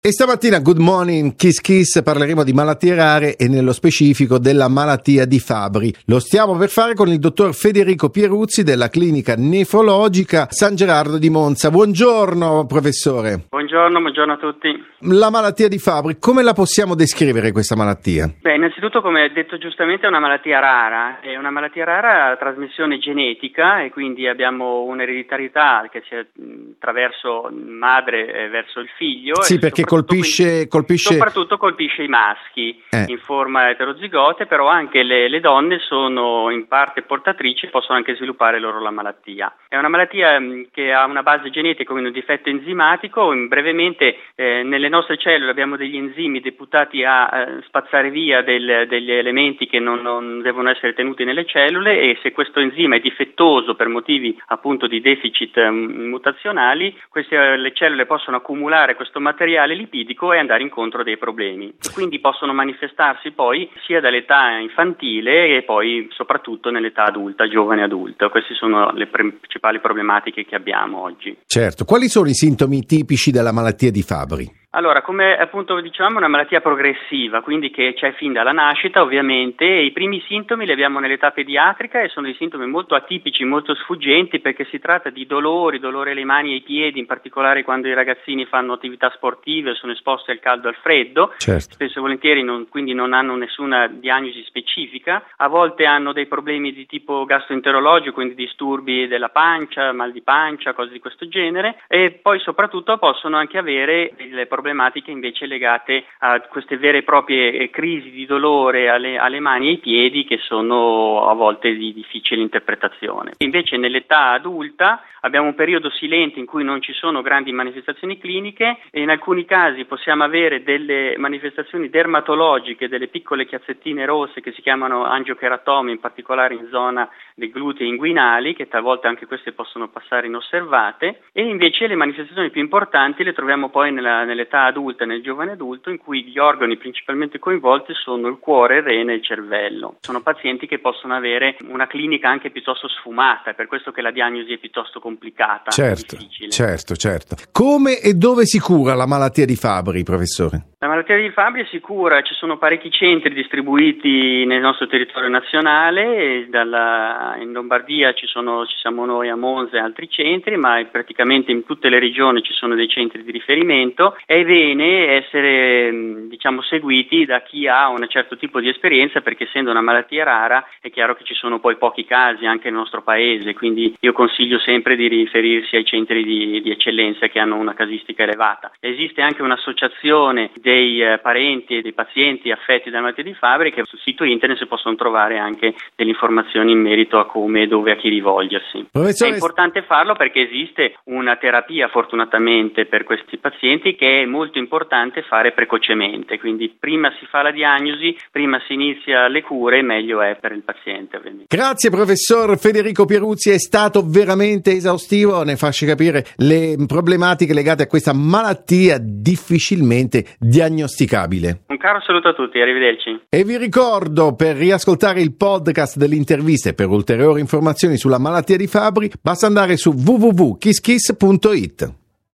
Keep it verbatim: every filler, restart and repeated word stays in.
E stamattina, Good Morning Kiss Kiss, parleremo di malattie rare e nello specifico della malattia di Fabry. Lo stiamo per fare con il dottor Federico Pieruzzi della clinica nefrologica San Gerardo di Monza. Buongiorno professore. Buongiorno, buongiorno a tutti. La malattia di Fabry, come la possiamo descrivere questa malattia? Beh, innanzitutto, come ha detto giustamente, è una malattia rara. È una malattia rara a trasmissione genetica e quindi abbiamo un'ereditarietà che c'è attraverso madre verso il figlio. Sì, e perché colpisce, quindi, colpisce... soprattutto colpisce i maschi eh. in forma eterozigote, però anche le, le donne sono in parte portatrici e possono anche sviluppare loro la malattia. È una malattia mh, che ha una base genetica, quindi un difetto enzimatico. Brevemente, eh, nelle nostre cellule abbiamo degli enzimi deputati a eh, spazzare via del, degli elementi che non, non devono essere tenuti nelle cellule, e se questo enzima è difettoso per motivi appunto di deficit mh, mutazionali, queste, le cellule possono accumulare questo materiale lipidico e andare incontro a dei problemi. Quindi possono manifestarsi poi sia dall'età infantile e poi soprattutto nell'età adulta, giovane adulta. Queste sono le pre- principali problematiche che abbiamo oggi. Certo. Quali sono i sintomi tipici della malattia di Fabry? Allora, come appunto dicevamo, è una malattia progressiva, quindi che c'è fin dalla nascita ovviamente, e i primi sintomi li abbiamo nell'età pediatrica e sono dei sintomi molto atipici, molto sfuggenti, perché si tratta di dolori, dolore alle mani e ai piedi, in particolare quando i ragazzini fanno attività sportive, sono esposti al caldo e al freddo, certo. Spesso e volentieri non, quindi non hanno nessuna diagnosi specifica, a volte hanno dei problemi di tipo gastroenterologico, quindi disturbi della pancia, mal di pancia, cose di questo genere, e poi soprattutto possono anche avere delle problematiche invece legate a queste vere e proprie crisi di dolore alle, alle mani e ai piedi, che sono a volte di difficile interpretazione. Invece nell'età adulta abbiamo un periodo silente in cui non ci sono grandi manifestazioni cliniche, e in alcuni casi possiamo avere delle manifestazioni dermatologiche, delle piccole chiazzettine rosse che si chiamano angiocheratomi, in particolare in zona dei glutei inguinali, che talvolta anche queste possono passare inosservate, e invece le manifestazioni più importanti le troviamo poi nella, nell'età adulta, nel giovane adulto, in cui gli organi principalmente coinvolti sono il cuore, il rene e il cervello. Sono pazienti che possono avere una clinica anche piuttosto sfumata, è per questo che la diagnosi è piuttosto complicata. Certo, difficile. certo, certo. Come e dove si cura la malattia di Fabry, professore? La malattia di Fabry si cura, ci sono parecchi centri distribuiti nel nostro territorio nazionale, e dalla, in Lombardia ci, sono, ci siamo noi a Monza e altri centri, ma praticamente in tutte le regioni ci sono dei centri di riferimento. È bene essere diciamo seguiti da chi ha un certo tipo di esperienza, perché essendo una malattia rara è chiaro che ci sono poi pochi casi anche nel nostro paese, quindi io consiglio sempre di riferirsi ai centri di, di eccellenza che hanno una casistica elevata. Esiste anche un'associazione dei eh, parenti e dei pazienti affetti da malattia di Fabry, che sul sito internet si possono trovare anche delle informazioni in merito a come e dove a chi rivolgersi. Professore... È importante farlo perché esiste una terapia fortunatamente per questi pazienti che è molto importante fare precocemente, quindi prima si fa la diagnosi, prima si inizia le cure, meglio è per il paziente ovviamente. Grazie professor Federico Pieruzzi, è stato veramente esaustivo, ne facci capire le problematiche legate a questa malattia difficilmente diagnosticabile. Un caro saluto a tutti, arrivederci. E vi ricordo, per riascoltare il podcast delle interviste e per ulteriori informazioni sulla malattia di Fabry, basta andare su w w w punto kiss kiss punto it.